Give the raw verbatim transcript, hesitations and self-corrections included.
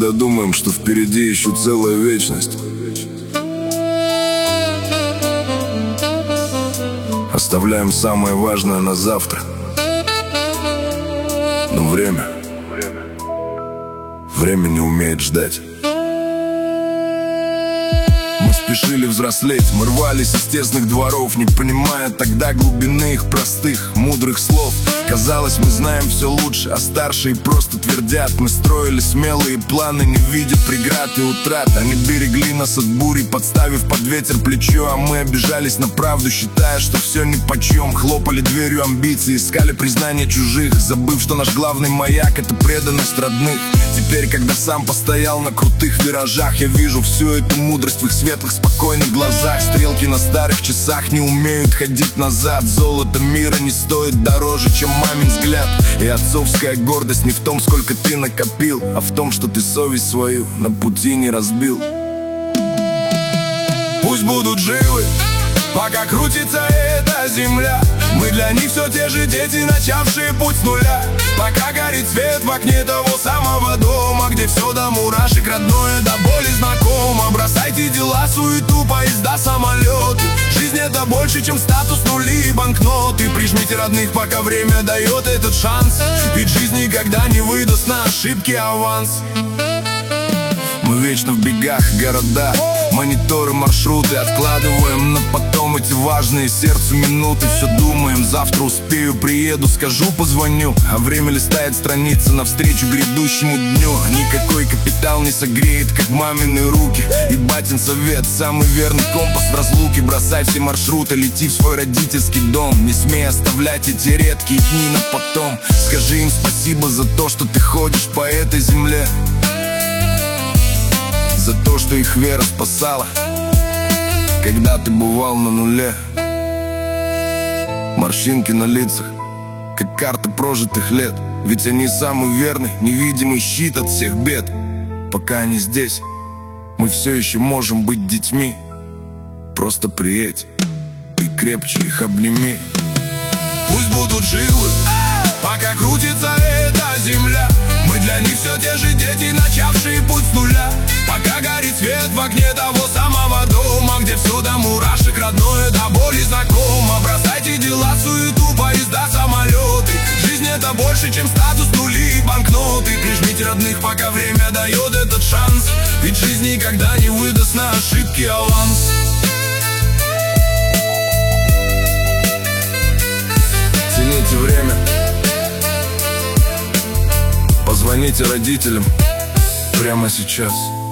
когда думаем, что впереди еще целая вечность. Оставляем самое важное на завтра. Но время Время не умеет ждать. Мы спешили взрослеть, мы рвались из тесных дворов, не понимая тогда глубины их простых, мудрых слов. Казалось, мы знаем все лучше, а старшие просто твердят. Мы строили смелые планы, не видя преград и утрат. Они берегли нас от бури, подставив под ветер плечо, а мы обижались на правду, считая, что все нипочем. Хлопали дверью амбиций, искали признание чужих, забыв, что наш главный маяк — это преданность родных. Теперь, когда сам постоял на крутых виражах, я вижу всю эту мудрость в их светлых, спокойных глазах. Стрелки на старых часах не умеют ходить назад. Золото мира не стоит дороже, чем мамин взгляд. И отцовская гордость не в том, сколько ты накопил, а в том, что ты совесть свою на пути не разбил. Пусть будут живы, пока крутится эта земля. Мы для них все те же дети, начавшие путь с нуля. Пока горит свет в окне того самого дома, где все до мурашек родное, до боли знакомо. Бросайте дела, суету, поезда, самолеты. Жизнь — это больше, чем статус, нули и банкноты. Прижмите родных, пока время дает этот шанс, ведь жизнь никогда не выдаст на ошибки аванс. Мы вечно в бегах, города, мониторы, маршруты. Откладываем на потом эти важные сердцу минуты. Все думаем, завтра успею, приеду, скажу, позвоню. А время листает страницы навстречу грядущему дню. Никакой капитал не согреет, как мамины руки. И батин совет, самый верный компас в разлуке. Бросай все маршруты, лети в свой родительский дом. Не смей оставлять эти редкие дни на потом. Скажи им спасибо за то, что ты ходишь по этой земле, за то, что их вера спасала, когда ты бывал на нуле. Морщинки на лицах, как карты прожитых лет, ведь они самый верный, невидимый щит от всех бед. Пока они здесь, мы все еще можем быть детьми. Просто приедь и крепче их обними. Пусть будут живы, пока крутится эта земля. Мы для них все те же дети, начавшие путь с нуля. Пока горит свет в окне того самого дома, где все до мурашек родное, до боли знакомо. Бросайте дела, суету, поезда, самолеты. Жизнь — это больше, чем статус, нули и банкноты. Прижмите родных, пока время дает этот шанс, ведь жизнь никогда не выдаст на ошибки аванс. Цените время, позвоните родителям прямо сейчас.